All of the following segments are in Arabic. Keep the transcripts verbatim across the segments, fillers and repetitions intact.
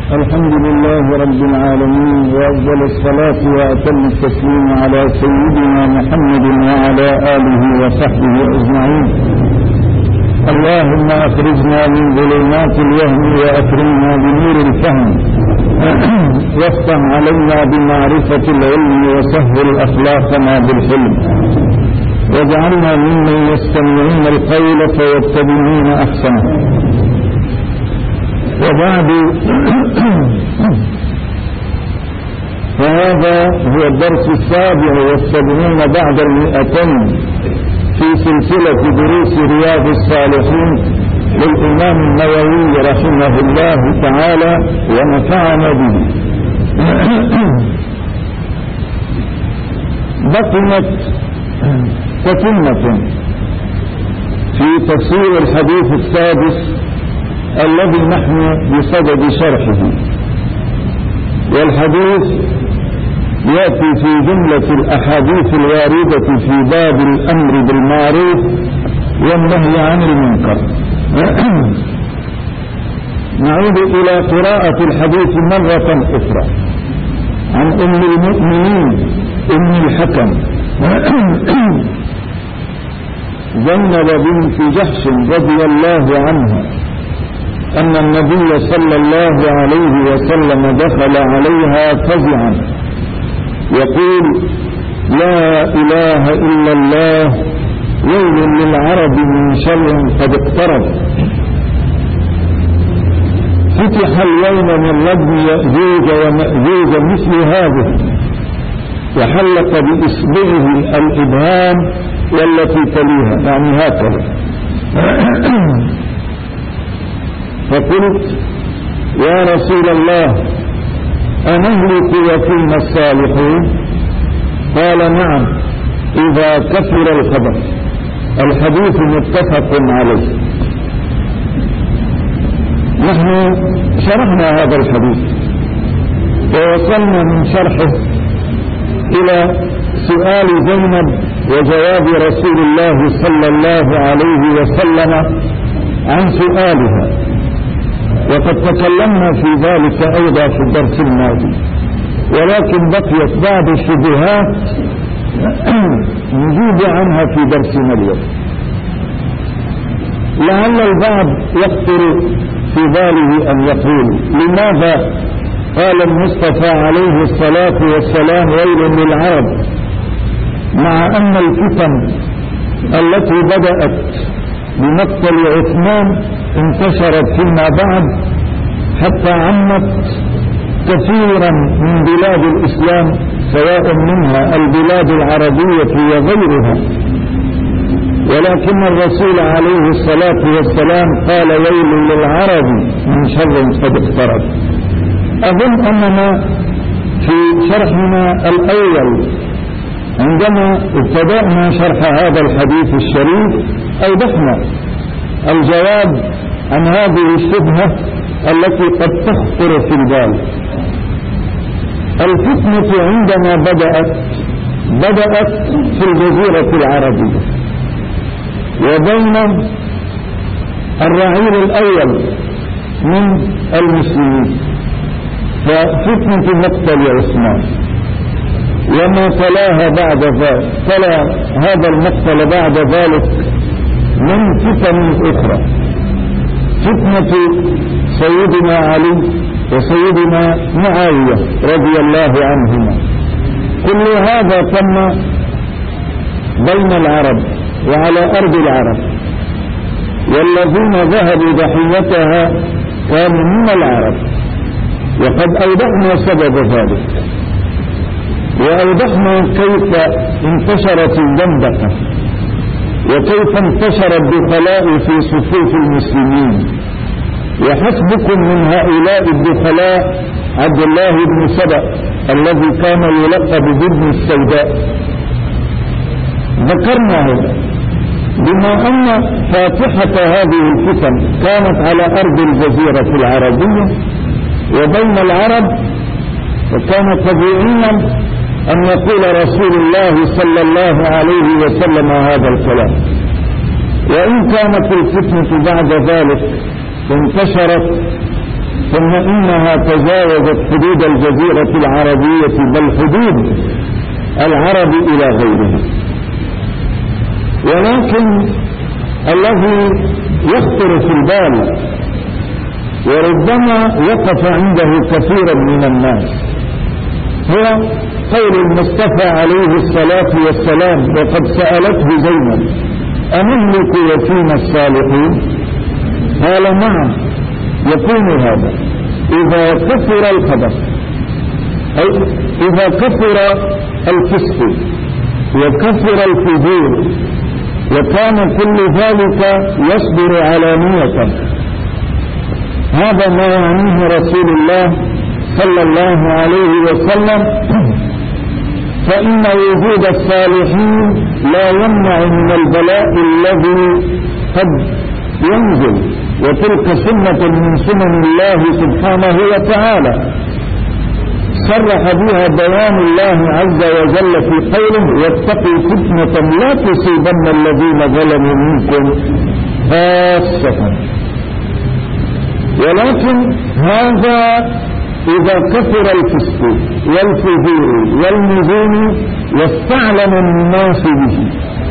الحمد لله رب العالمين، وأفضل الصلاة وأتم التسليم على سيدنا محمد وعلى آله وصحبه أجمعين. اللهم أخرجنا من ظلمات الوهم وأكرمنا بنور الفهم، وافتح علينا بمعرفة العلم وسهل أخلاقنا بالحلم، واجعلنا ممن يستمعون القول فيتبعون أحسنه. وبعد، فهذا هو الدرس السابع والسبعين بعد المئتين في سلسلة دروس رياض الصالحين للإمام النووي رحمه الله تعالى ونفعنا به. بقيت تتمة في تفسير الحديث السادس الذي نحن بصدد شرحه، والحديث يأتي في جملة الأحاديث الواردة في باب الأمر بالمعروف والنهي عن المنكر. نعود إلى قراءة الحديث مرة أخرى عن أم المؤمنين أم الحكم زينب بنت جحش رضي الله عنها أن النبي صلى الله عليه وسلم دخل عليها فزعا يقول: لا إله إلا الله، ويل للعرب من شر قد اقترب. فتح اليوم من ردم يأجوج ومأجوج مثل هذه، وحلق بإصبعه الإبهام والتي تليها، يعني هكذا. فقلت: يا رسول الله، أنهلك وفينا الصالحون؟ قال: نعم، إذا كثر الخبر. الحديث متفق عليه. نحن شرحنا هذا الحديث ووصلنا من شرحه إلى سؤال زينب وجواب رسول الله صلى الله عليه وسلم عن سؤالها، وقد تكلمنا في ذلك أيضا في الدرس الماضي، ولكن بقيت بعض الشبهات نجيب عنها في درسنا اليوم. لعل البعض يخطر في باله أن يقول: لماذا قال المصطفى عليه الصلاة والسلام ويل للعرب، مع أن الفتن التي بدأت بمقتل عثمان انتشرت فيما بعد حتى عمت كثيرا من بلاد الإسلام، سواء منها البلاد العربية وغيرها، ولكن الرسول عليه الصلاة والسلام قال: ويل للعرب من شر قد اقترب. أظن أننا في شرحنا الأول عندما ابتدأنا شرح هذا الحديث الشريف أوضحنا الجواب عن هذه الشبهة التي قد تخطر في البال. الفتنة عندما بدأت بدأت في الجزيرة العربية وبين الرعيل الأول من المسلمين، ففتنة مقتل عثمان وما تلاها بعد ذلك، تلا هذا المقتل بعد ذلك من فتن أخرى، فتنة سيدنا علي وسيدنا معاوية رضي الله عنهما. كل هذا تم بين العرب وعلى أرض العرب، والذين ذهبوا ضحيتها كانوا من العرب، وقد أوضحنا سبب ذلك، وأوضحنا كيف انتشرت الزندقة وكيف انتشر الدخلاء في صفوف المسلمين. وحسبكم من هؤلاء الدخلاء عبد الله بن سبأ الذي كان يلقب بابن السوداء. ذكرناه بما أن فاتحة هذه الفتن كانت على أرض الجزيرة العربية وبين العرب، فكان طبيعيا أن يقول رسول الله صلى الله عليه وسلم هذا الكلام. وإن كانت الفتنة بعد ذلك انتشرت ثم إنها تجاوزت حدود الجزيرة العربية بل حدود العرب إلى غيرها. ولكن الذي يخطر في البال وربما وقف عنده كثيرا من الناس هو قول المصطفى عليه الصلاة والسلام وقد سألته زينب: أنهلك وفينا الصالحين؟ قال: نعم، يكون هذا إذا كثر الخبث، أي إذا كثر الفسق وكثر الفجور وكان كل ذلك يصدر علانية. هذا ما يعنيه رسول الله صلى الله عليه وسلم، فإن وجود الصالحين لا يمنع من البلاء الذي قد ينزل، وتلك سنة من سنن الله سبحانه وتعالى صرح بها بيان الله عز وجل في قوله: واتقوا فتنة لا تصيبن الذين ظلموا منكم خاصة. ولكن هذا إذا كثر الفسق والفجور والنزول واستعلم الناس به،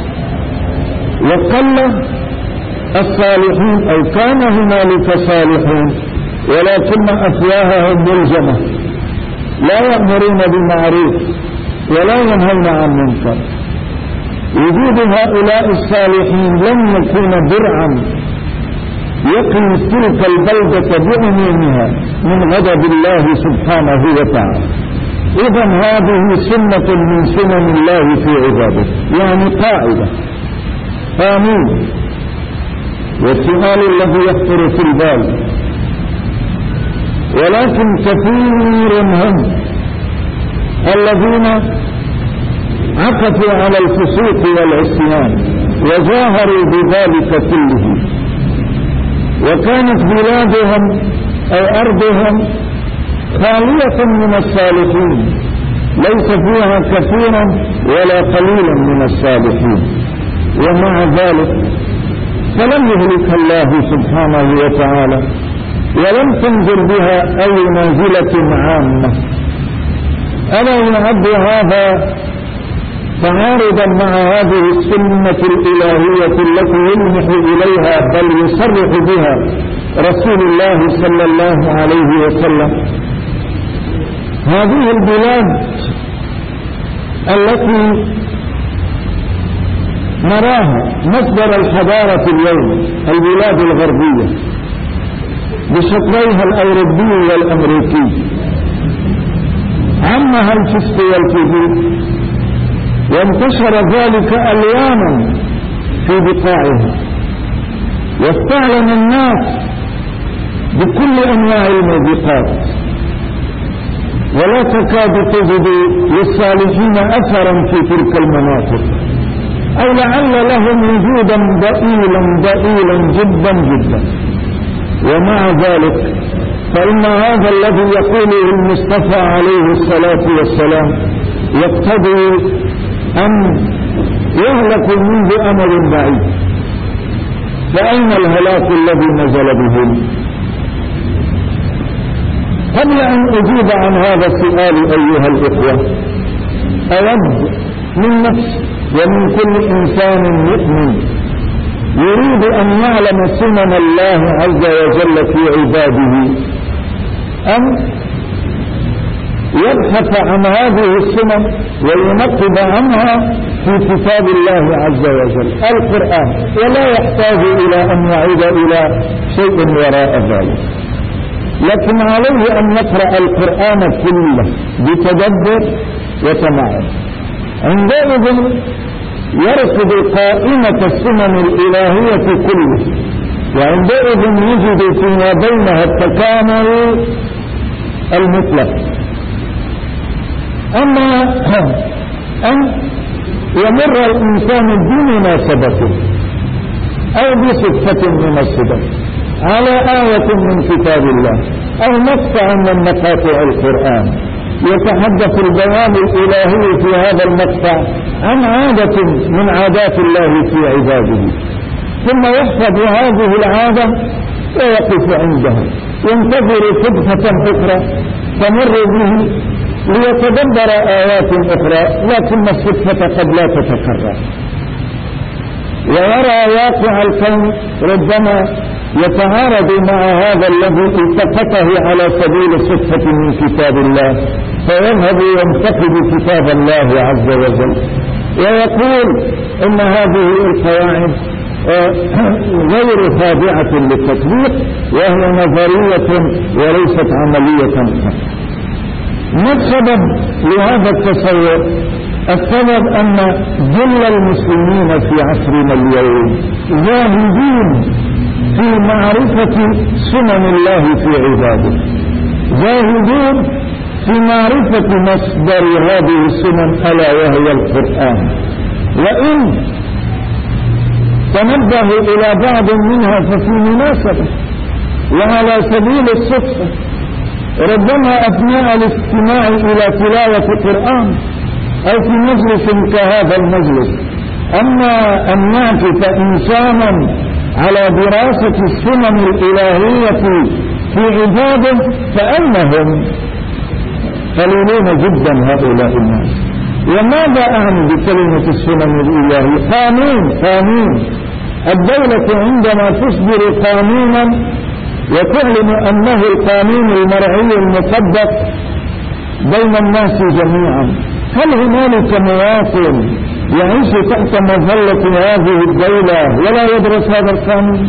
وقل الصالحين أو كان هنالك صالحون ولكن أفواههم ملجمة لا يأمرون بالمعروف ولا ينهون عن منكر. وجود هؤلاء الصالحين لم يكون درعا يقي تلك البلدة بعمومها من غضب الله سبحانه وتعالى. إذن هذه سنة من سنن الله في عباده، يعني قاعدة قانون. والسؤال الذي يخطر في البال: ولكن كثير هم الذين عكفوا على الفسوق والعصيان وجاهروا بذلك كله، وكانت بلادهم أو أرضهم خالية من الصالحين، ليس فيها كثيرا ولا قليلا من الصالحين، ومع ذلك فلم يهلك الله سبحانه وتعالى ولم تنزل بها أي منزلة عامة. ألا يعد هذا تعارضا مع هذه السنة الإلهية التي يلمح إليها بل يصرح بها رسول الله صلى الله عليه وسلم؟ هذه البلاد التي نراها مصدر الحضارة اليوم، البلاد الغربية بشكلها الأوروبي والأمريكي، عمها الفسق والفجور وانتشر ذلك ألوانا في بقاعها، واستعلن الناس بكل أنواع الموبقات، ولا تكاد تجد للصالحين أثرا في تلك المناطق، أو لعل لهم وجودا ضئيلا ضئيلا جدا جدا. ومع ذلك فإن هذا الذي يقوله المصطفى عليه الصلاة والسلام يقتضي أن يهلك منذ أمر بعيد. فأين الهلاك الذي نزل بهم؟ قبل أن أجيب عن هذا السؤال أيها الإخوة، أود من نفسي ومن كل إنسان مؤمن يريد أن يعلم سنن الله عز وجل في عباده أن يبحث عن هذه السنن وينقب عنها في كتاب الله عز وجل القرآن، ولا يحتاج إلى أن يعود إلى شيء وراء ذلك، لكن عليه أن يقرأ القرآن كله بتدبر وتمعن. عندئذ يرصد قائمة السنن الإلهية كله، وعندئذ يجد فيما بينها التكامل المطلق. أما أن يمر الإنسان بمناسبته أو بصفة من الصفات على آية من كتاب الله أو مقطع من مقاطع القرآن يتحدث البيان الإلهي في هذا المقطع عن عادة من عادات الله في عباده، ثم يحفظ هذه العادة ويقف عندها ينتظر صدفة أخرى تمر به ليتدبر آيات أخرى، لكن الصدفة قد لا تتكرر، ويرى واقع الكون ربما يتعارض مع هذا الذي التقطه على سبيل الصدفة من كتاب الله، فيذهب ينتقد كتاب الله عز وجل ويقول إن هذه القواعد غير خاضعة للتطبيق وهي نظرية وليست عملية. ما السبب لهذا التصور؟ السبب أن جل المسلمين في عصرنا اليوم زاهدين في معرفة سنن الله في عباده، زاهدون في معرفة مصدر هذه السنن ألا وهي القرآن. وإن تنبهوا إلى بعض منها ففي مناسبة وعلى سبيل الصدفة، ربما أثناء الاستماع إلى تلاوة القرآن أو في مجلس كهذا المجلس، أما أن نعكف إنسانا على دراسة السنن الإلهية في عباده فأنهم قليلون جدا هؤلاء الناس. وماذا أعني بكلمة السنن الإلهية؟ قانون قانون الدولة عندما تصدر قانونا وتعلن أنه القانون المرعي المطبق بين الناس جميعا، هل هنالك مواطن يعيش تحت مظلة هذه الدولة ولا يدرس هذا القانون؟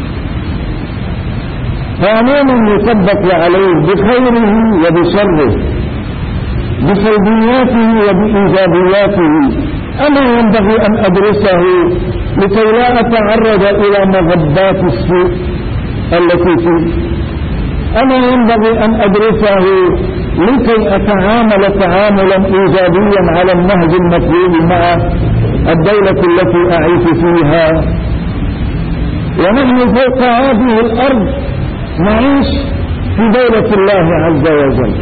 قانون يطبق عليه بخيره وبشره، بسلبياته وبإيجابياته. أما ينبغي أن أدرسه لكي لا أتعرض إلى مغبات السوء التي فيه؟ أما ينبغي أن أدرسه لكي أتعامل تعاملا إيجابيا على النهج المطلوب مع الدولة التي أعيش فيها؟ ونحن فوق هذه الأرض نعيش في دولة الله عز وجل.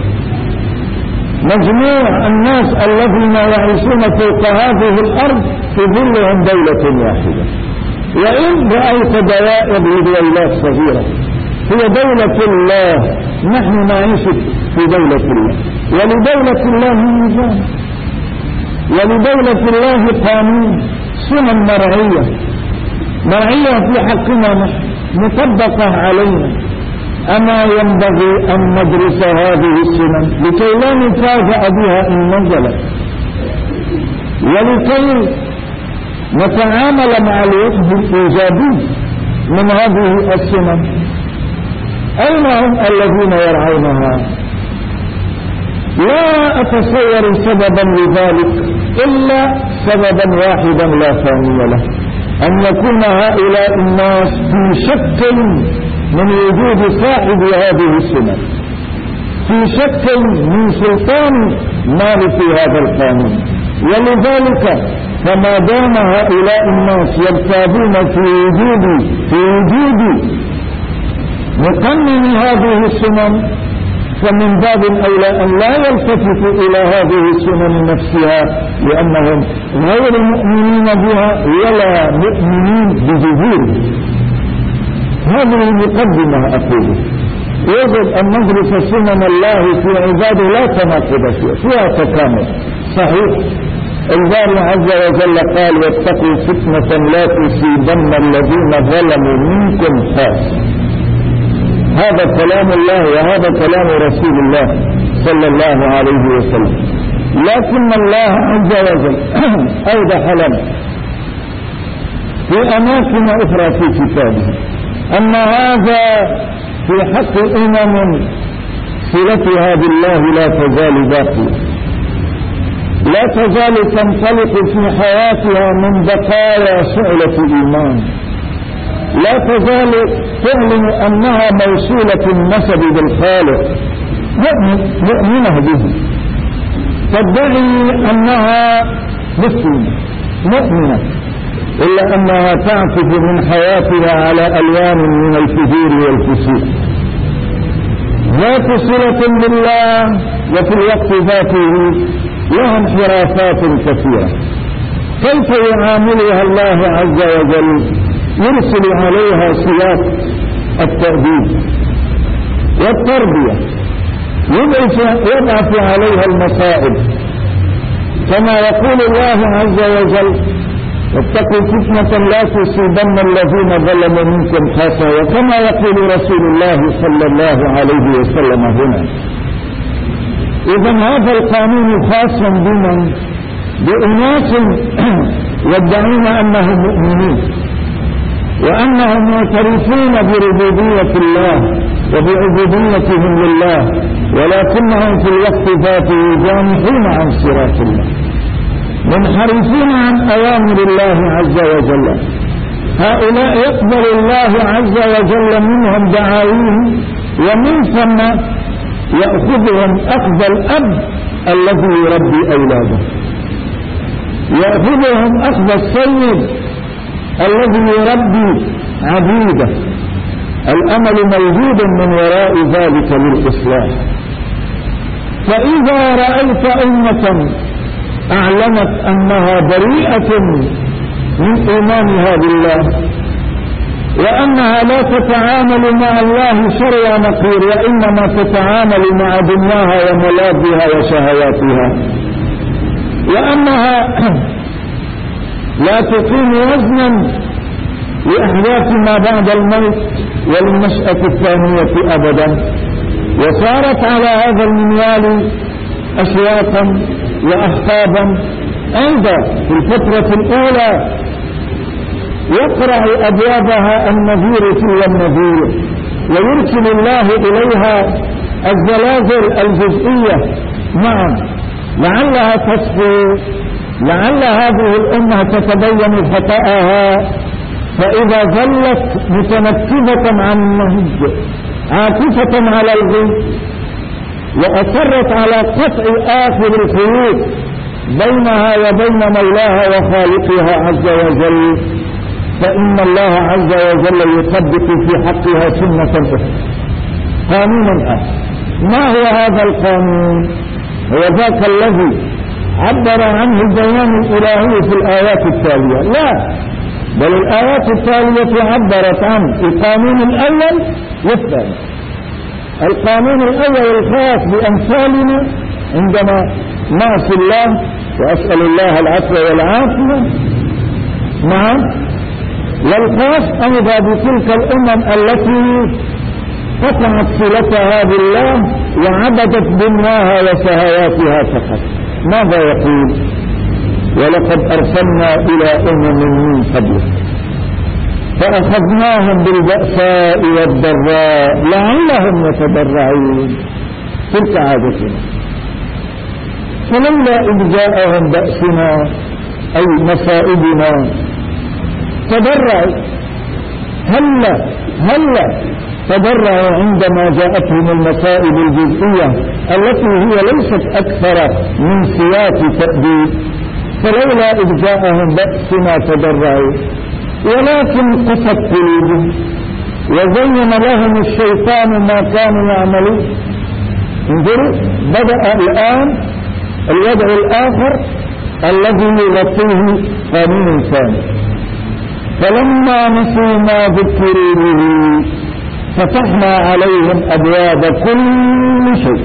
مجموع الناس الذين يعيشون فوق هذه الأرض تظلهم دولة واحدة، وإن رأيت دوائر لدولات صغيرة هي دولة الله. نحن نعيش في دولة الله، ولدولة الله نظام، ولدولة الله قانون، سنن مرعية مرعية في حقنا مطبقة علينا. أما ينبغي أن ندرس هذه السنن لكي لا نتفاجأ بها إن نزلت، ولكي نتعامل مع الوجه الإيجابي من هذه السنن. أين هم الذين يرعونها؟ لا أتصور سببا لذلك إلا سببا واحدا لا ثاني له، أن يكون هؤلاء الناس في شك من وجود صاحب هذه السنن، في شك من سلطان مالك هذا القانون. ولذلك فما دام هؤلاء الناس يرتابون في وجود في وجود مقنن هذه السنن، فمن باب أولى أن لا يلتفتوا إلى هذه السنن نفسها، لأنهم غير مؤمنين بها ولا مؤمنين بظهورها. هذه المقدمة أقول يجب أن ندرس سنن الله في عباده لا تناقض فيها، فيها تكامل صحيح. الباري عز وجل قال واتقوا فتنة لا تصيبن الذين ظلموا منكم خاصة. هذا كلام الله وهذا كلام رسول الله صلى الله عليه وسلم. لكن الله عز وجل أوضح لنا في أماكن أخرى في كتابه أن هذا في حق أمم صلتها بالله لا تزال باقية، لا تزال تنطلق في حياتها من بقايا شعلة الإيمان، لا تزال تعلن أنها موصولة النسب بالخالق، مؤمنة به، تدعي أنها مسلمة مؤمنة، إلا أنها تعكف من حياتها على ألوان من الفجور والفسوق، ذات صلة بالله وفي الوقت ذاته لها انحرافات كثيرة. كيف يعاملها الله عز وجل؟ يرسل عليها سياق التأديب، والتربية يبعث عليها المصائب، كما يقول الله عز وجل: واتقوا فتنة لا تصيبن الذين ظلموا منكم خاصة، وكما يقول رسول الله صلى الله عليه وسلم هنا. إذا هذا القانون خاص بمن؟ بأناس يدعون أنهم مؤمنين وأنهم معترفون بربوبية الله وبعبوديتهم لله، ولكنهم في الوقت ذاته جانحون عن صراط الله، منحرفين عن أوامر الله عز وجل. هؤلاء يقبل الله عز وجل منهم دعاويهم، ومن ثم يأخذهم أخذ الأب الذي يربي أولاده، يأخذهم أخذ السيد الذي يربي عبيده. الأمل موجود من وراء ذلك للإصلاح. فإذا رأيت أمة أعلنت أنها بريئة من إيمانها بالله، وأنها لا تتعامل مع الله شر ونقير، وإنما تتعامل مع دنياها وملاذها وشهواتها، وأنها لا تقيم وزنا لأحداث ما بعد الموت وللنشأة الثانية أبدا، وصارت على هذا المنوال أشواطا وأحقابا. أيضا في الفترة الأولى يقرع أبوابها النذير تلو النذير، ويرسل الله إليها الزلازل الجزئية، نعم، لعلها تصفو، لعل هذه الأمة تتبين خطأها، فإذا ظلت متنكبة عن النهج عاكفة على الغي، وأصرت على قطع آخر الخيوط بينها وبين مولاها وخالقها عز وجل، فإن الله عز وجل يطبق في حقها سنة أخرى، قانونا آخر. ما هو هذا القانون؟ هو ذاك الذي عبر عنه البيان الإلهي في الآيات التالية؟ لا، بل الآيات التالية عبرت عن القانون الأول والثاني. القانون الأول الخاص بأمثالنا عندما نعصي الله، وأسأل الله العفو والعافية، نعم، والخاص أيضا بتلك الأمم التي قطعت صلتها بالله وعبدت دنياها وشهواتها فقط. ماذا يقول؟ ولقد أرسلنا إلى أمم من قبلك فأخذناهم بالبأساء والضراء لعلهم يتضرعون. تلك عادتنا. فلولا إذ جاءهم بأسنا أي مصائبنا تضرعوا، هلا هلا تضرعوا عندما جاءتهم المصائب الجزئية التي هي ليست أكثر من سياق تأديب. فلولا إذ جاءهم بأسنا تضرعوا ولكن قست قلوبهم وزين لهم الشيطان ما كانوا يعملون. انظروا، بدأ الآن الوضع الآخر الذي يغطيه قانون ثاني. فلما نسوا ما ذكروا به فتحنا عليهم أبواب كل شيء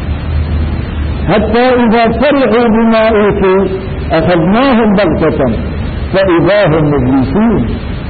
حتى إذا فرحوا بما أوتوا أخذناهم بغتة فإذا هم مبلسون.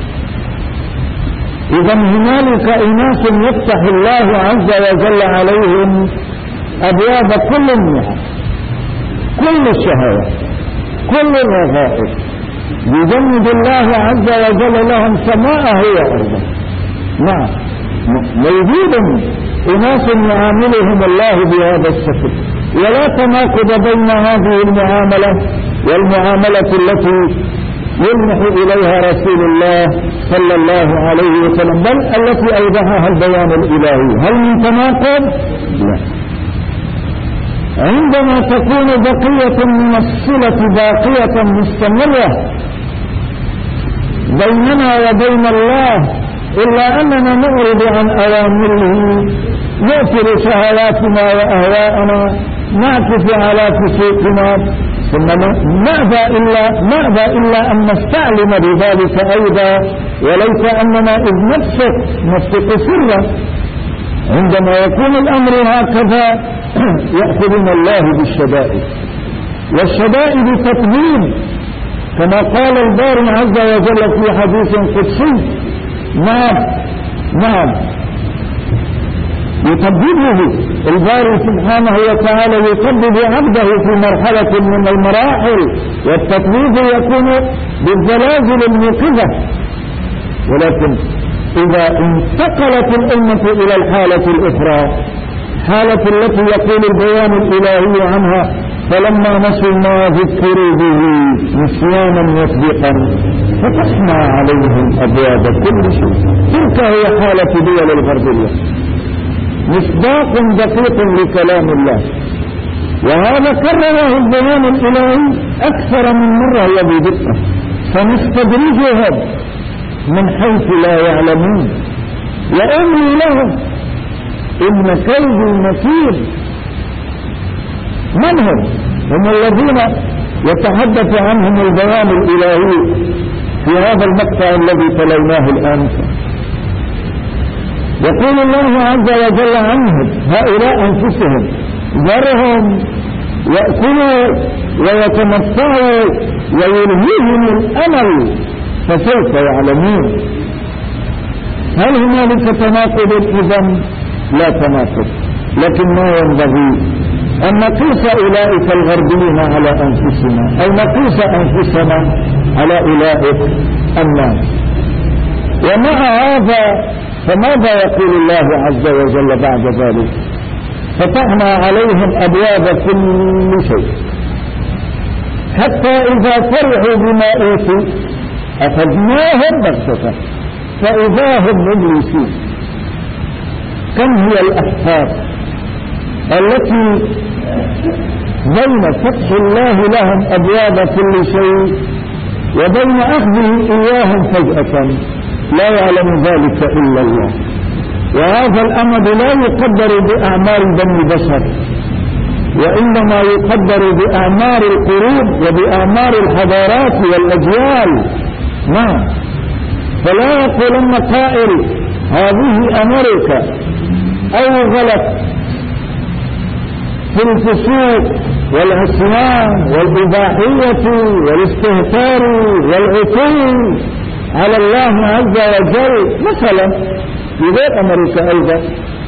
إذا هنالك أناس يفتح الله عز وجل عليهم أبواب كل النعم، كل الشهوات، كل الرغائب، بجنب الله عز وجل لهم سماءه وأرضه. نعم، موجود أناس يعاملهم الله بهذا الشكل، ولا تناقض بين هذه المعاملة والمعاملة التي يلمح إليها رسول الله صلى الله عليه وسلم، بل التي أوضحها البيان الإلهي. هل من تناقض؟ لا. عندما تكون بقية من الصلة باقية مستمرة بيننا وبين الله، إلا أننا نعرض عن أوامره، نأكل شهواتنا وأهواءنا، نعكف على فسوقنا، ثم ماذا إلا, ماذا إلا أن نستعلم بذلك أيضا، وليس أننا إذ نفسق نفسق سرا. عندما يكون الأمر هكذا يأخذون الله بالشدائد، والشدائد تطمين كما قال الباري عز وجل في حديث قدسي. نعم نعم يطببه الباري سبحانه وتعالى، يطبب عبده في مرحلة من المراحل، والتطبيب يكون بالزلازل الموقظة. ولكن إذا انتقلت الأمة إلى الحالة الأخرى، حالة التي يقول البيان الإلهي عنها فلما نسوا ما ذكروا به نسيانا مسبقا فتحنا عليهم أبواب كل شيء. تلك هي حالة دول الغربية، مصداق دقيق لكلام الله، وهذا كرره البيان الإلهي أكثر من مرة وبدقة. فنستدرجهم من حيث لا يعلمون وأملي لهم إن كيدي متين. من هم؟ هم الذين يتحدث عنهم البيان الإلهي في هذا المقطع الذي تلوناه الآن. يقول الله عز وجل عنهم هؤلاء أنفسهم ذرهم يأكلوا ويتمتعوا ويلهيهم الأمل فسوف يعلمون. هل هنالك تناقض؟ إذن لا تناقض، لكن ما ينبغي أن نقيس أولئك الغربيين على أنفسنا، أو نقيس أنفسنا على أولئك الناس. ومع هذا فماذا يقول الله عز وجل بعد ذلك؟ فتحنا عليهم أبواب كل شيء حتى إذا فرحوا بما أوتوا أخذناهم بغتة فإذا هم مبلسون. كم هي الأحقاب التي بين فتح الله لهم أبواب كل شيء وبين أخذه إياهم فجأة لا يعلم ذلك إلا الله. وهذا الأمد لا يقدر بأعمال بني بشر، وإنما يقدر بأعمار القرون وبأعمار الحضارات والأجيال. نعم. فلا يقولن قائل هذه أمريكا أوغلت في الفسوق والعصيان والإباحية والاستهتار والعتو على الله عز وجل مثلا في غير أمريكا أيضا.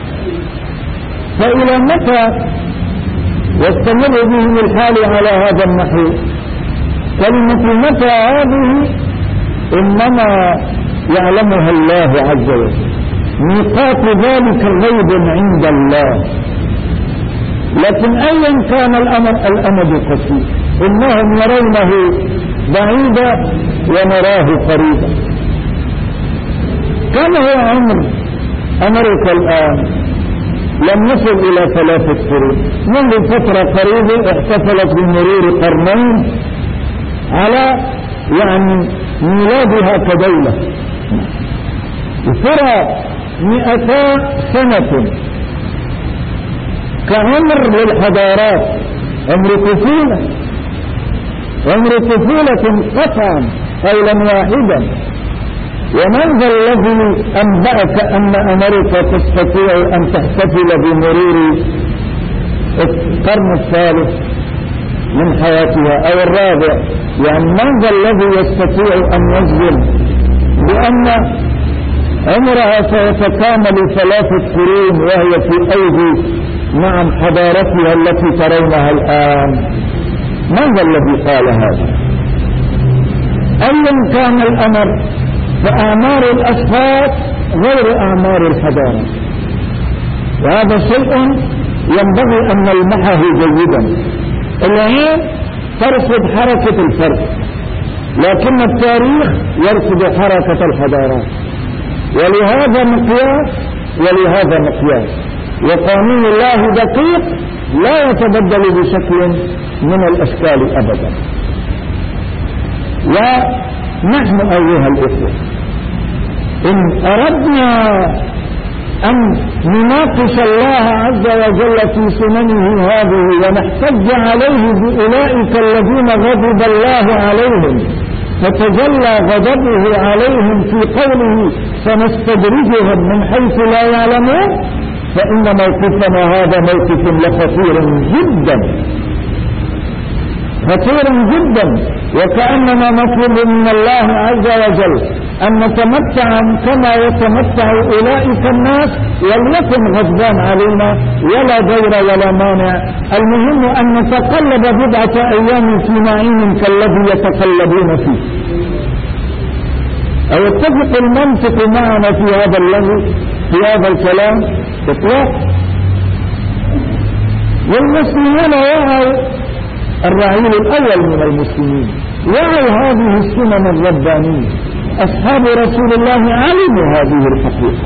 فإلى متى يستمر بهم الحال على هذا النحو؟ كلمة متى هذه إنما يعلمها الله عز وجل، ميقات ذلك غيب عند الله. لكن أيا كان الأمر الأمد قصير، إنهم يرونه بعيدا ونراه قريبا. كم هو عمر أمريكا الآن؟ لم يصل إلى ثلاثة قرون. منذ فترة قريبة احتفلت بمرور قرنين على يعني ميلادها كدولة. ترى مئتا سنة كعمر للحضارات، عمر طفولة، عمر طفولة قطعا قولا واحدا. ومن ذا الذي أنبأك أن أمريكا تستطيع أن تحتفل بمرور القرن الثالث من حياتها أو الرابع؟ يعني من ذا الذي يستطيع أن يجزم بأن عمرها سيتكامل ثلاثة قرون وهي في أيدي نعم حضارتها التي ترونها الآن؟ من ذا الذي قال هذا؟ أيا كان الأمر فأعمار الأشخاص غير أعمار الحضارة، وهذا شيء ينبغي أن نلمحه جيدا. العين ترصد حركة الفرد، لكن التاريخ يرصد حركة الحضارات، ولهذا مقياس ولهذا مقياس. وقانون الله دقيق لا يتبدل بشكل من الأشكال أبدا. ونحن أيها الإخوة إن أردنا أن نناقش الله عز وجل في سننه هذه ونحتج عليه بأولئك الذين غضب الله عليهم فتجلى غضبه عليهم في قوله سنستدرجهم من حيث لا يعلمون، فإن موقفنا هذا موقف لخطير جدا خطير جدا، وكأننا نطلب من الله عز وجل أن نتمتع كما يتمتع أولئك الناس، وليكن غضبان علينا ولا ضير ولا مانع، المهم أن نتقلب بضعة أيام في نعيم كالذي يتقلبون فيه. أو يتفق المنطق معنا في هذا الذي في هذا الكلام إطلاق. والمسلمون وعوا، الرعيل الأول من المسلمين وعوا هذه السنن الربانية، أصحاب رسول الله علموا هذه الحقيقة،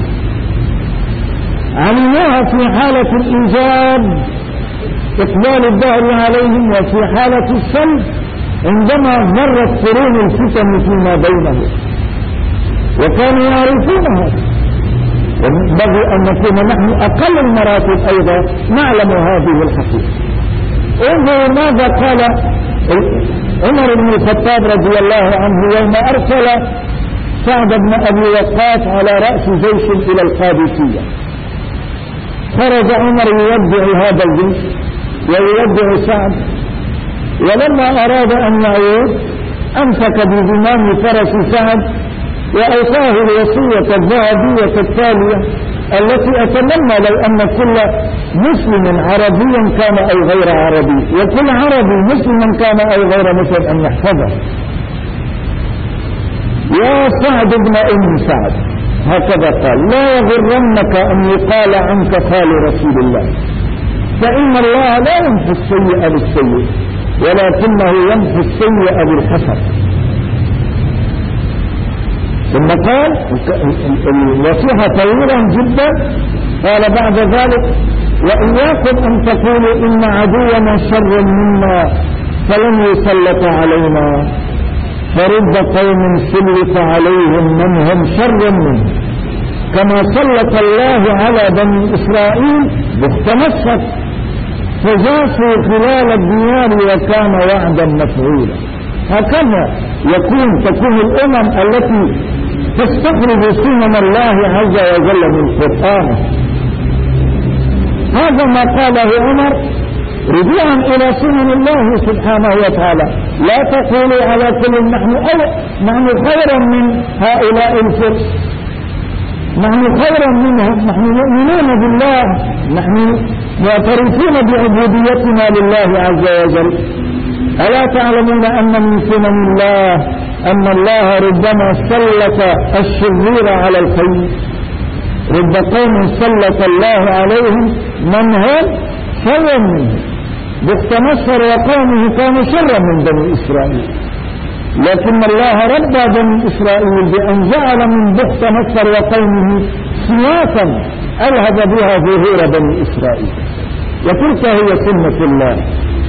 علموها في حالة الإيجاب إقبال الدهر عليهم، وفي حالة السلب عندما مرت قرون الفتن فيما بينهم، وكانوا يعرفونها. وينبغي أن نكون نحن أقل المراتب أيضا نعلم هذه الحقيقة. انظروا ماذا قال عمر بن الخطاب رضي الله عنه يوم أرسل سعد بن أبي وقاص على رأس جيش إلى القادسية. خرج عمر يودع هذا الجيش ويودع سعد، ولما أراد أن يعود أمسك بزمام فرس سعد وأوصاه الوصية الذهبية التالية التي أتمنى لو أن كل مسلم عربي كان أو غير عربي، وكل عربي مسلم كان أو غير مسلم أن يحفظه. يا سعد بن أم سعد، هكذا قال: لا يغرنك أن يقال عنك خال رسول الله، فإن الله لا يمحو السيء بالسيء ولكنه يمحو السيء بالحسن. ثم قال الوصيحة طويلا جدا، قال بعد ذلك: وإياكم أن تقولوا إن عدونا شر منا فلن يسلط علينا، فرب قوم سلط عليهم من هم شر منه، كما سلط الله على بني إسرائيل بخت نصر فجاسوا خلال الديار وكان وعدا مفعولا. هكذا يكون تكون الأمم التي تستخرج سنن الله عز وجل من قرآنه. هذا ما قاله عمر رجوعا إلى سنن الله سبحانه وتعالى. لا تقولوا على كل نحن أو نحن خيرا من هؤلاء الفرس، نحن خيرا منهم، نحن مؤمنون بالله، نحن معترفون بعبوديتنا لله عز وجل. ألا تعلمون أن من سنن الله أن الله ربما سلط الشرير على الخير؟ رب قوم سلط الله عليهم من هم شر منه. بخت نصر وقومه كانوا شرا من بني إسرائيل، لكن الله ربى بني إسرائيل بأن جعل من بخت نصر وقومه سياسا ألهب بها ظهور بني إسرائيل، وتلك هي سنة الله.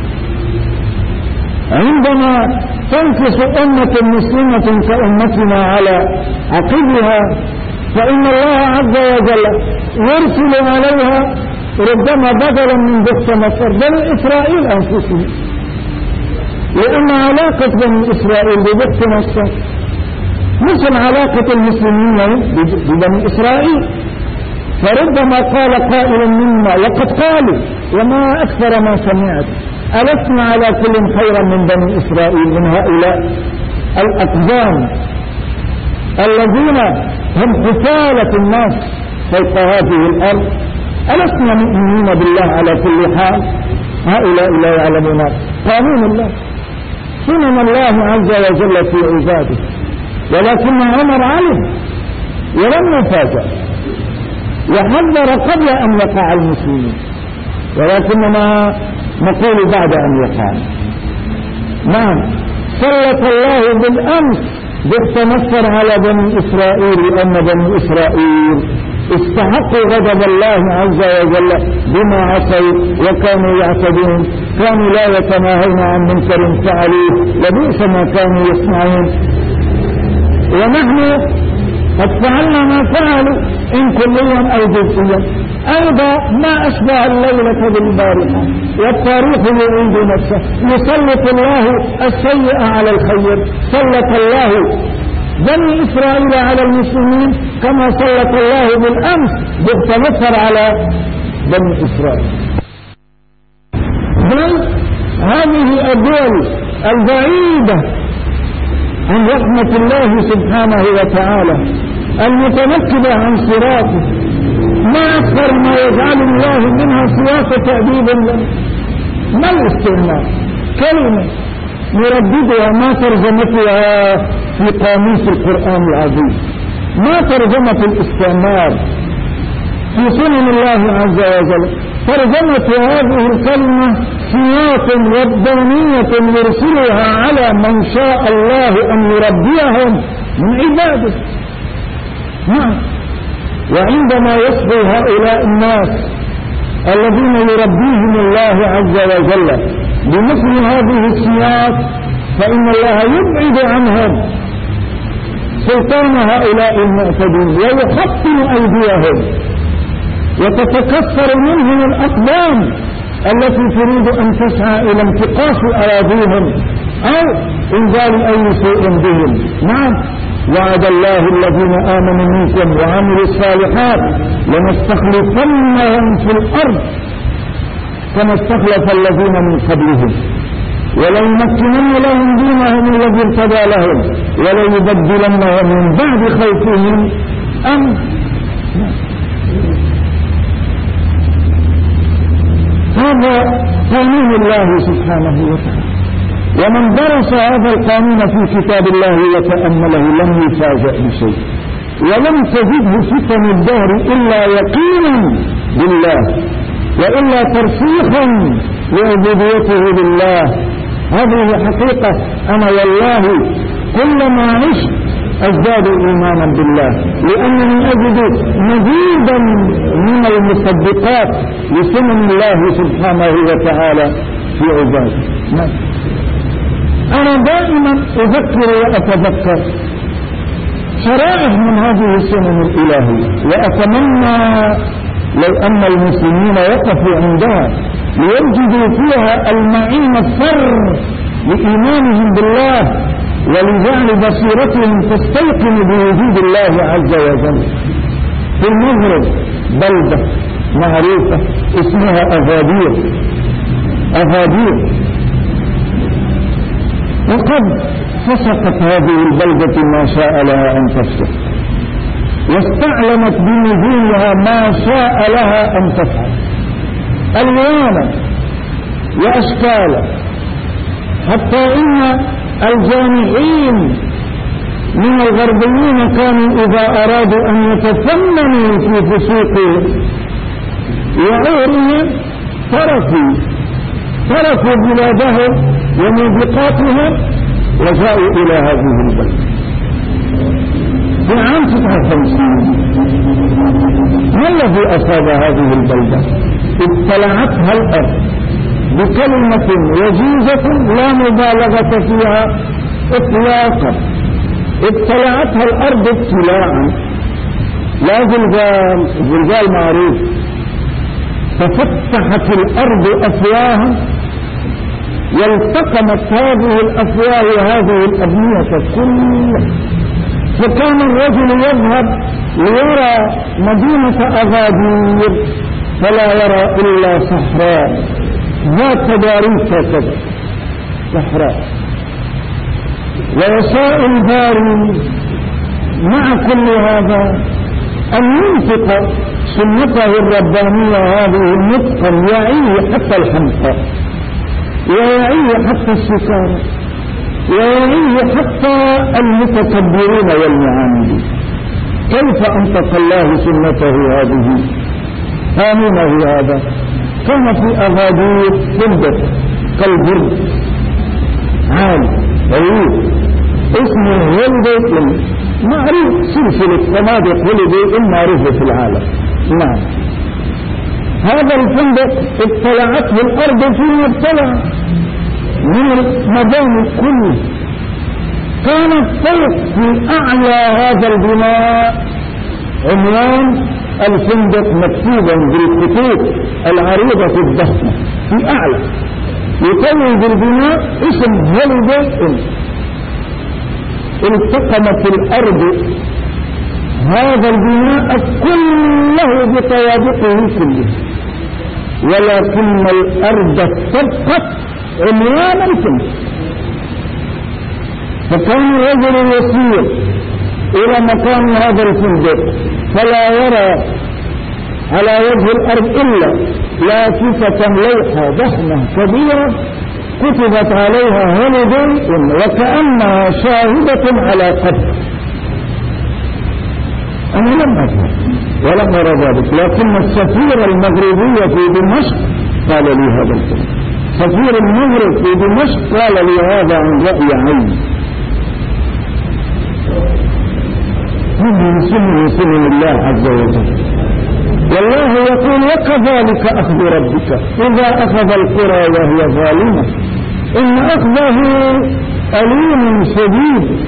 عندما تنكس أمة مسلمة كأمتنا على عقبها فإن الله عز وجل يرسل عليها ربما بدلا من بخت نصر بني إسرائيل أنفسهم، لأن علاقة بني إسرائيل ببخت نصر مثل علاقة المسلمين ببني إسرائيل. فربما قال قائل منا وقد قالوا وما أكثر ما سمعت: ألسنا على كل خيرا من بني إسرائيل، من هؤلاء الأقزام الذين هم حفالة الناس فوق هذه الأرض؟ ألسنا مؤمنين بالله على كل حال؟ هؤلاء لا يعلمون قانون الله، سنن الله عز وجل في عباده. ولكن عمر علم ولم يفاجأ، وحذر قبل أن يقع المسلمين، ولكننا نقول بعد أن يقع. نعم، سلط الله بالأمس بخت نصر على بني إسرائيل، لأن بني إسرائيل استحقوا غضب الله عز وجل بما عصوا وكانوا يعتدون، كانوا لا يتناهون عن منكر فعلوه، لبئس ما كانوا يصنعون. ونحن قد فعلنا ما فعلوا إن كليا أو جزئيا. أيضا ما أشبه الليلة بالبارحة، والتاريخ يعيد نفسه. يسلط الله السيء على الخير، سلط الله بني إسرائيل على المسلمين كما سلط الله بالأمس ضغط مصر على بني إسرائيل. بل هذه الدول البعيدة عن رحمة الله سبحانه وتعالى المتنكبة عن صراطه ما أكثر ما يجعل الله منها سياسة تأديب لنا. ما الاستعمار؟ كلمة نرددها ما ترجمتها في قاموس القرآن العظيم، ما ترجمة الاستعمار في سنن الله عز وجل. ترجمة هذه الكلمة سياق ربانية يرسلها على من شاء الله أن يربيهم من عباده. نعم. وعندما يصبو هؤلاء الناس الذين يربيهم الله عز وجل بمثل هذه السياق فإن الله يبعد عنهم سلطان هؤلاء المعتدين ويحطم أيديهم وتتكسر منهم الأقدام التي تريد أن تسعى إلى انتقاص أراضيهم أو إنزال أي شيء بهم. نعم. وعد الله الذين آمنوا منكم وعملوا الصالحات لنستخلفنهم في الأرض كما استخلف الذين من قبلهم وليمكنن لهم دينهم الذي ارتضى لهم وليبدلنهم من بعد خوفهم أمنا. هذا قانون الله سبحانه وتعالى، ومن درس هذا القانون في كتاب الله وتأمله لم يفاجأ بشيء ولم تزده فتن الدهر إلا يقينا بالله وإلا ترسيخا لعبوديته لله. هذه حقيقة. أنا والله كلما عشت أزداد إيمانا بالله لأنني أجد مزيدا من المصدقات لسنن الله سبحانه وتعالى في عباده. أنا دائما أذكر وأتذكر شرائح من هذه السنن الإلهية وأتمنى لو أن المسلمين وقفوا عندها ليجدوا فيها المعين السر لإيمانهم بالله ولجعل بصيرتهم تستيقن بوجود الله عز وجل. في المغرب بلدة معروفة اسمها أغادير. أغادير وقد فسقت هذه البلدة ما شاء لها أن تفسق واستعلمت بنزولها ما شاء لها أن تفعل ألوانا وأشكالا حتى إن الجامعين من الغربيين كانوا إذا أرادوا أن يتفننوا في فسوقهم وعورهم تركوا تركوا بلادهم وموبقاتهم وجاءوا إلى هذه البلد في عام تسعة وخمسين. ما الذي أصاب هذه البلدة؟ ابتلعتها الأرض بكلمة وجيزة لا مبالغة فيها اطلاقا. ابتلعتها الأرض ابتلاعا لا زلزال، زلزال معروف. ففتحت الأرض أفواها والتقمت هذه الأفواه وهذه الأبنية كلها. فكان الرجل يذهب ليرى مدينة أغادير فلا يرى إلا صحراء ذات تضاريس كذا صحراء ويشاء الباري مع كل هذا أن ينطق سنته الربانية هذه النطقا يعيه حتى الحمقى ويعيه حتى السكارى ويعيه حتى المتكبرين والمعاندين. كيف أنطق الله سنته هذه قانونه هذا؟ كان في أغادير فندق كالبرد عالي طويل اسمه هوليدي معروف سلسلة فنادق هوليدي المعروفة في العالم. نعم. هذا الفندق ابتلعته الأرض فيما ابتلع من المباني كله. كانت فوق في أعلى هذا البناء عنوان الفندق مكتوبا بالخطوط العريضة الضخمة في أعلى يطول بالبناء اسم هوليدي إن. التقمت الأرض هذا البناء كله بطوابقه كله، ولكن الأرض اتسقت عميانا كله. فكان الرجل يسير إلى مكان هذا الفندق فلا يرى على وجه الأرض إلا لافتة لوحة ضخمة كبيرة كتبت عليها هوليداي وكأنها شاهدة على قبر. أنا لم أفهم ولم أرى ذلك، لكن السفير المغربي في دمشق قال لي هذا الكلام. سفير المغرب في دمشق قال لي هذا عن رأي عين. هذه سنة سنن الله عز وجل. والله يقول وكذلك أخذ ربك إذا أخذ القرى وهي ظالمة إن أخذه أليم شديد.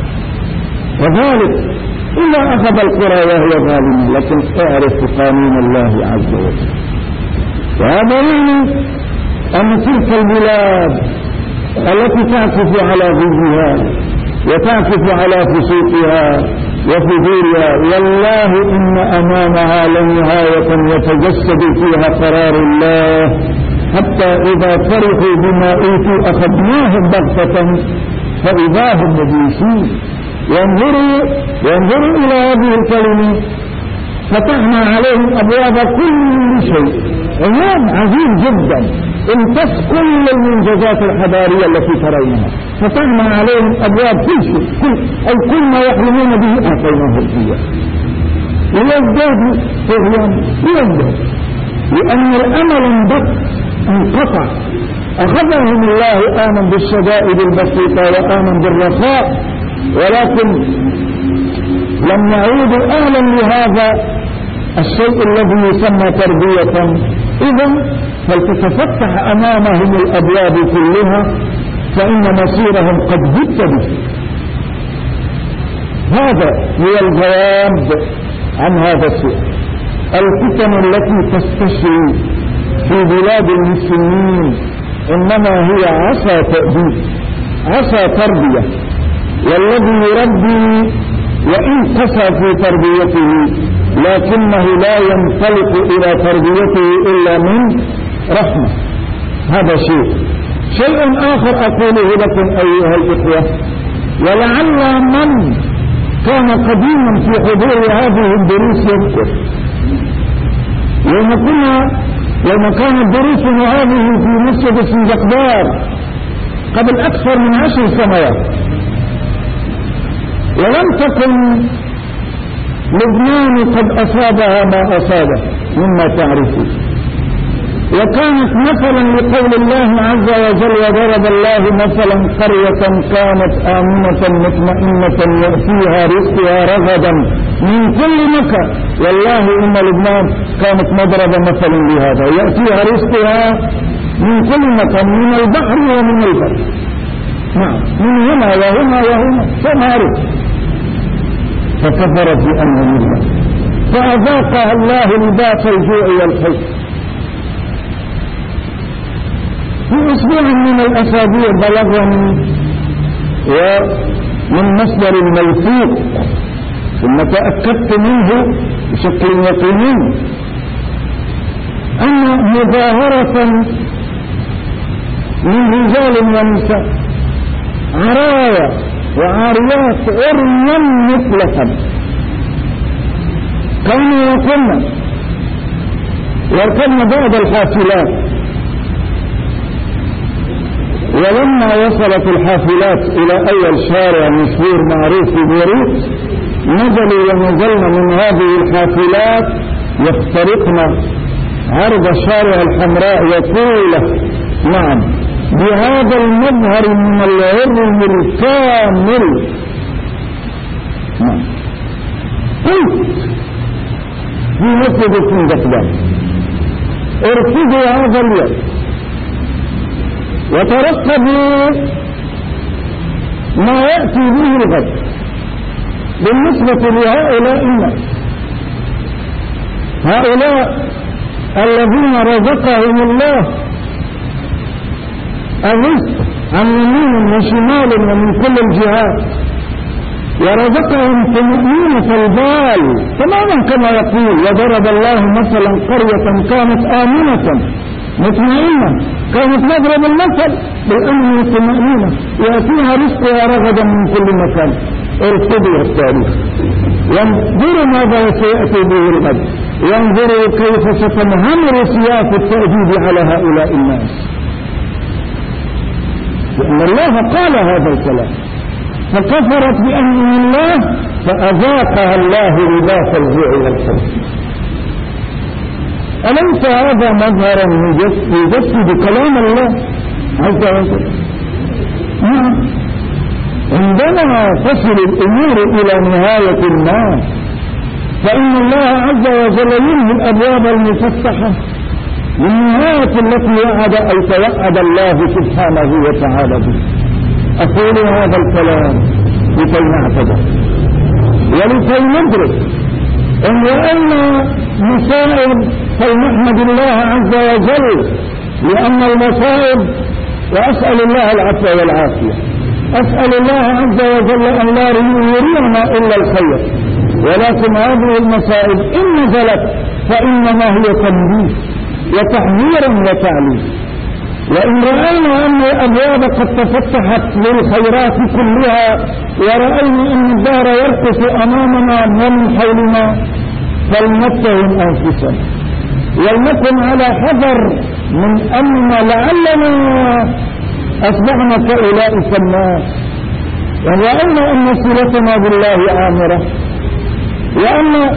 وذلك إذا أخذ القرى وهي ظالمة، لكن اعرف قانون الله عز وجل. وهذا يعني أن تلك البلاد التي تعكف على ظلمها وتعكف على فسوقها وفجورها، والله إن أمامها لنهاية يتجسد فيها قرار الله، حتى إذا فرحوا بما أوتوا أخذناهم بغتة فإذا هم مبلسون. وانظروا وانظروا إلى هذه الكلمة، فتحنا عليهم أبواب كل شيء، عموم عظيم جدا امتص كل المنجزات الحضارية التي ترونها، فتحنا عليهم أبواب كل شيء، كل أو كل ما يحلمون به أعطيناه الإياه ليزدادوا طغيانا ليزدادوا، لأن الأمل انبت انقطع. أخذهم الله آمن بالشدائد البسيطة وآمن بالرخاء، ولكن لم يعودوا أهلا لهذا الشيء الذي يسمى تربية. إذن فلتتفتح أمامهم الأبواب كلها، فإن مصيرهم قد جد به. هذا هو الجواب عن هذا السؤال. الفتن التي تستشري في بلاد المسلمين إنما هي عصا تأديب، عصا تربية، والذي يربي وإن قسى في تربيته لكنه لا ينطلق إلى تربيته إلا من رحمة. هذا شيء شيء آخر أقوله لكم أيها الإخوة، ولعل من كان قديما في حضور هذه الدروس يذكر يوم كنا يوم كانت دروسنا هذه في مسجد السنجقدار قبل أكثر من عشر سنوات، ولم تكن لبنان قد أصابها ما أصابه مما تعرفون، وكانت مثلا لقول الله عز وجل وضرب الله مثلا قرية كانت آمنة مطمئنة يأتيها رزقها رغدا من كل مكان. والله إن لبنان كانت مضرب مثل لهذا، يأتيها رزقها من كل مكان، من البحر ومن البر، نعم من هنا وهنا وهنا فمعرف، فكفرت بأنعم الله فأذاقها الله لباس الجوع والخوف. في أسبوع من الأسابيع بلغني ومن مصدر موثوق ثم تأكدت منه بشكل يقيني أن مظاهرة من رجال ونساء عرايا وعاريات عريا مطلقا كانوا يقولن يركبن بعض الحافلات، ولما وصلت الحافلات إلى أول شارع مشهور معروف في بيروت نزلوا ونزلنا من هذه الحافلات يخترقن عرض شارع الحمراء وطوله، نعم بهذا المظهر من العرم الكامل. نعم قلت في مسجد السنجقدار ارفضوا هذا اليوم وترقبوا ما يأتي به الغد بالنسبة لهؤلاء الناس، هؤلاء الذين رزقهم الله الرزق عن يمين وشمال ومن كل الجهات، ورزقهم طمأنينة البال تماما كما يقول. وضرب الله مثلا قرية كانت آمنة مطمئنة، كانت نضرب المثل بالأمن والطمأنينة يأتيها رزقها رغدا من كل مكان. ارتدوا التاريخ، ينظروا ماذا سيأتي به الغد، ينظروا كيف ستنهمر سياف التأديب على هؤلاء الناس، لأن الله قال هذا الكلام. فكفرت بأنعم الله فأذاقها الله لباس الجوع والخوف. أليس هذا مظهرا يجسد كلام الله عز وجل؟ نعم. عندما تصل الأمور إلى نهاية ما فإن الله عز وجل ينهي الأبواب المفتحة للنهاية التي وعد أو توعد الله سبحانه وتعالى به. أقول هذا الكلام لكي نعتبر ولكي ندرك إن رأينا مصائب فلنحمد الله عز وجل لأن المصائب، وأسأل الله العفو والعافية، أسأل الله عز وجل أن لا يرينا إلا الخير، ولكن هذه المصائب إن نزلت فإنما هي تنبيه وتحذير وتعليم. وإن رأينا أن الأبواب قد تفتحت للخيرات كلها ورأينا أن الدار يرقص أمامنا ومن حولنا فلنتهم أنفسنا ولنكن على حذر من أن لعلنا أصبحنا كأولئك الناس. ورأينا أن صلتنا بالله عامرة وأن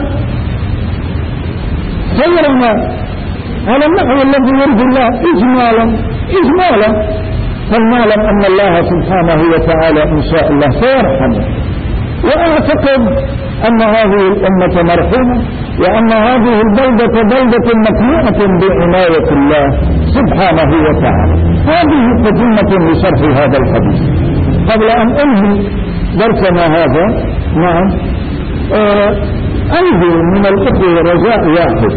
خيرنا على النحو الذي يرجو الله إجمالا إجمالا فلنعلم أن الله سبحانه وتعالى إن شاء الله سيرحمه. وأعتقد أن هذه الأمة مرحومة وأن هذه البلدة بلدة مكنونة بعناية الله سبحانه وتعالى. هذه قدمة لشرح هذا الحديث. قبل أن أنهي درسنا هذا نعم عندي من الأخوة رجاء واحد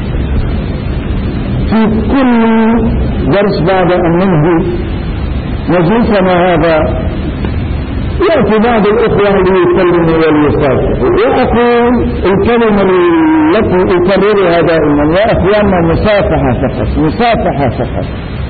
في كل درس بعد أن ننهي مجلسنا هذا يأتي بعض الإخوة ليسلموا وليصافحوا وأقول الكلمة التي أكررها دائما يا أخواننا مصافحة فقط مصافحة فقط.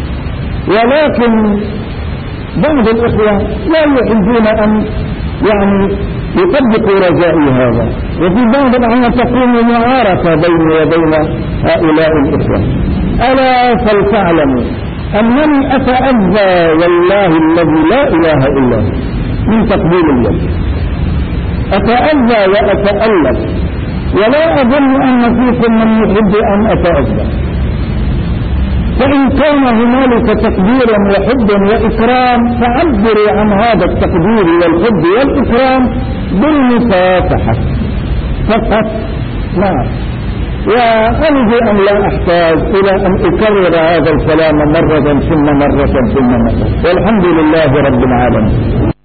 ولكن بعض الإخوة لا يحبون أن يعني يطبقوا رجائي هذا، وفي بعض الأحيان تكون معاركة بيني وبين هؤلاء الإخوة. ألا فلتعلموا أنني أتأذى والله الذي لا إله إلا هو من تقبيل اليد، أتأذى وأتألف، ولا أظن أن فيكم من يحب أن أتأذى. فإن كان هنالك تقدير وحب وإكرام فعبروا عن هذا التقدير والحب والإكرام بالمصافحة فقط. نعم. وأرجو أن لا أحتاج إلى أن أكرر هذا الكلام مرة ثم مرة ثم مرة، والحمد لله رب العالمين.